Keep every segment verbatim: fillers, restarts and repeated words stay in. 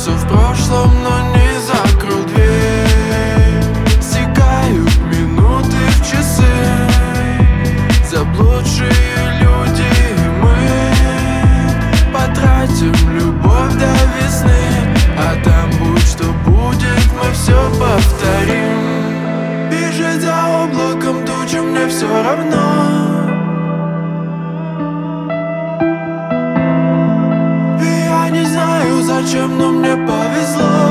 все в прошлом, но не закрыл дверь. Стекают минуты в часы, заблудшие люди мы. Потратим любовь до весны, а там будь что будет, мы все повторим. Бежать за облаком тучи мне все равно. Зачем, но мне повезло.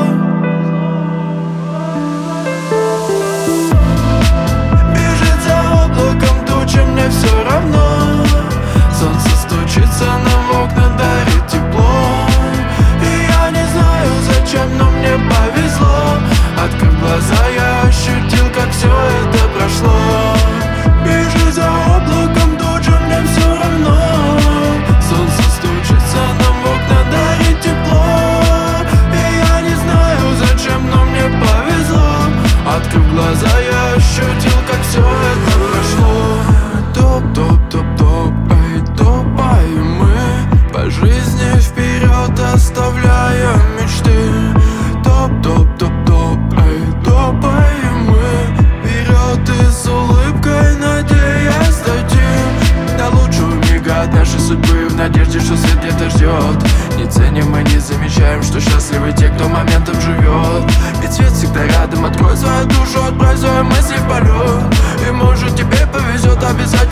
Бежит за облаком тучи, мне все равно. Солнце стучится нам в окна, дарит тепло. И я не знаю зачем, но мне повезло. Открыв глаза, я ощутил, как все это прошло. Бежит за облаком тучи, мне все равно. Солнце стучится нам в окна, дарит тепло. Открыв глаза, я ощутил, как все это прошло. Топ-топ-топ-топ, эй, топаем мы по жизни вперед, оставляя мечты. Топ-топ-топ-топ, эй, топаем мы вперед и с улыбкой надеясь дойти до лучшего мига от нашей судьбы, в надежде, что свет где-то ждет. Не ценим и не замечаем, что счастливы те, кто моментом живет. Ведь свет всегда рядом, открой свою душу, отправь свои мысли в полет. И может тебе повезет обязательно.